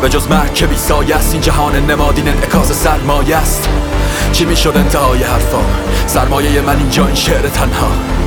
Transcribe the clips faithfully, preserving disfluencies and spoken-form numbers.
به جز مرگ که بی سایه است. این جهان نمادین انعکاس سرمایه است. چی میشد انتهای حرفا؟ سرمایه من اینجا این شعر تنها.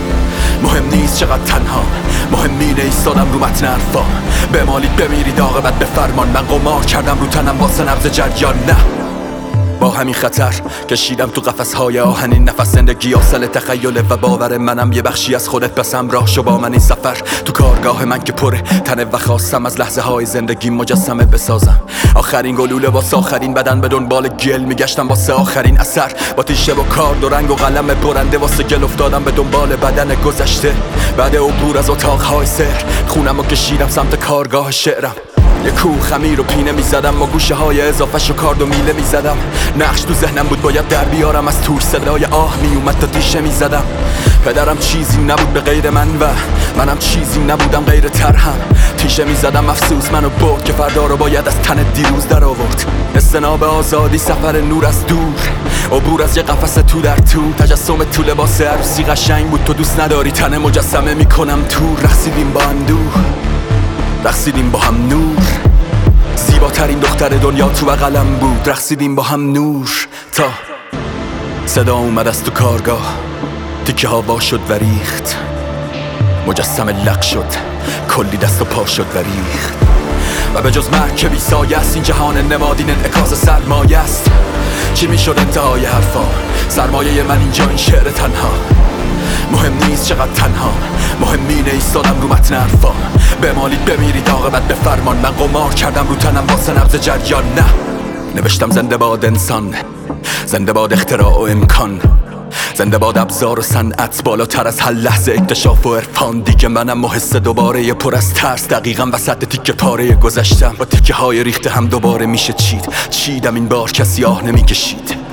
مهم نیست چقدر تنها، مهم مینه ایستادم رو متن حرفا. بمالید بمیرید عاقبت به فرمان. من قمار کردم رو تنم واسه نبض جریان. نه با همین خطر کشیدم تو قفس‌های آهنین نفس. زندگی اصل تخیله و باور منم یه بخشی از خودت. پس همراه شو با من این سفر تو کارگاه من که پره تنه و خواستم از لحظه های زندگی مجسمه بسازم. آخرین گلوله واسه آخرین بدن به دنبال گل میگشتم واسه آخرین اثر. با تیشه و کارد و رنگ و قلم برنده واسه گل افتادم به دنبال بدن گذشته. بعد عبور از اتاقهای سر خونم و کشیدم سمت کارگاه شعرم. یه کوه خمیر و پینه میزدم و گوشه های اضافهش و کارد و میله میزدم. نقش تو ذهنم بود باید در بیارم، از توش صدای آه میومد تا تیشه میزدم. پدرم چیزی نبود به غیر من و منم چیزی نبودم غیر ترهم. تیشه میزدم افسوس منو برد که فردا رو باید از تن دیروز در آورد. استناب آزادی، سفر نور از دور، عبور از یه قفس تو در تو. تجسم تو لباس عروسی قشنگ بود، تو دوست نداری تن مجسمه میکنم تو. رقصیدیم با اندوه، رقصیدیم با هم نور. زیباترین دختر دنیا تو بغلم بود. رقصیدیم با هم نور تا صدا اومد از تو کارگاه. تیکه ها وا شد و ریخت، مجسمه لق شد، کلی دست و پا شد و ریخت. و به جز مرگ که بی سایه است. این جهان نمادین انعکاس سرمایه است. چی میشد انتهای حرفا؟ سرمایه من اینجا این شعر تنها. مهم نیست چقدر تنها، مهم مینه ایستادم رو متن حرفا. بمالید بمیرید عاقبت به فرمان. من قمار کردم رو تنم واسه نبض جریان. نه نوشتم زنده باد انسان، زنده باد اختراع و امکان، زنده باد ابزار و صنعت بالاتر از هر لحظه اکتشاف و عرفان. دیگه منم و حس دوباره پر از ترس، دقیقا وسط تیکه پاره گذشتم. با تیکه های ریخته هم دوباره میشه چید. چیدم این بار کسی آه نمیکشید.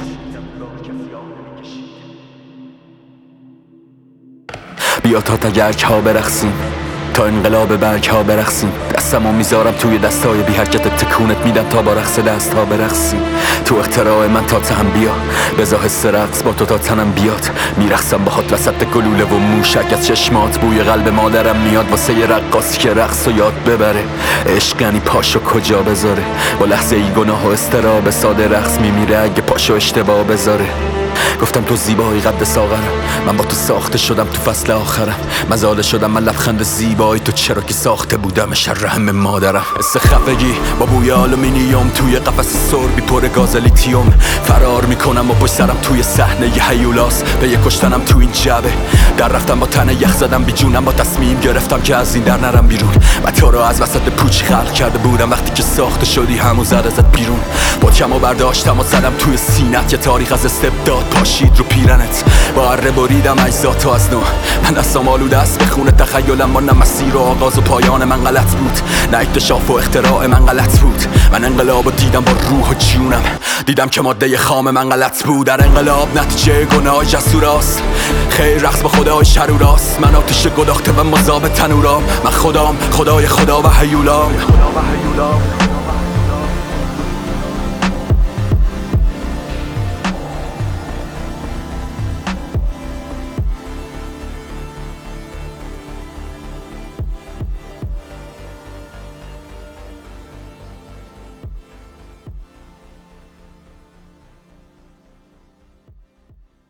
بیا تا تگرگ ها برقصیم، تا انقلاب برگ ها برقصیم. دستمو میذارم توی دستای بی حرکت، تکونت میدم تا با رقص دست ها برقصیم. تو اختراع من تا تهم بیا، بزا حس رقص با تو تا تنم بیاد. میرقصم باهات وسط گلوله و موشک از چشمات. بوی قلب مادرم میاد واسه یه رقاصی که رقص و یاد ببره. عشق یعنی پاشو کجا بذاره، با لحظه ای گناه و استراب ساده رقص میمیره اگه پاشو اشتباه بذاره. گفتم تو زیبایی قد ساغرم، من با تو ساخته شدم تو فصل آخرم. مزاله شدم من لبخند زیبایی تو، چرا که ساخته بودم شر همه مادرم. حس خفگی با بوی آلومینیوم توی قفس سربی پر گاز لیتیوم. فرار میکنم و پشت سرم توی صحنه ی هیولاس. به یه کشتنم تو این جبه در رفتم، با تن یخ زدم بی جونم. با تصمیم گرفتم که از این در نرم بیرون. و تو رو از وسط پوچ خلق کرده بودم. وقتی که ساخته شدی همون زد ازت بیرون. با کم و برداشتم و زدم توی سینت. یه تاریخ از استبداد پاشید رو پیرنت. با اره بریدم اجزاتو از نو. من دستم آلوده است به خون تخیلم. ما نه مسیر و آغاز و پایان من غلط بود، نه اکتشاف و اختراع من غلط بود. من انقلابو دیدم با روح و جونم. دیدم که ماده خام من غلط بود. در انقلاب نتیجه گناه جسوراست. خیر رقص با خدای شروراست. من آتش گداخته و مذاب تنورام. من خدام، خدای خدا و هیولام.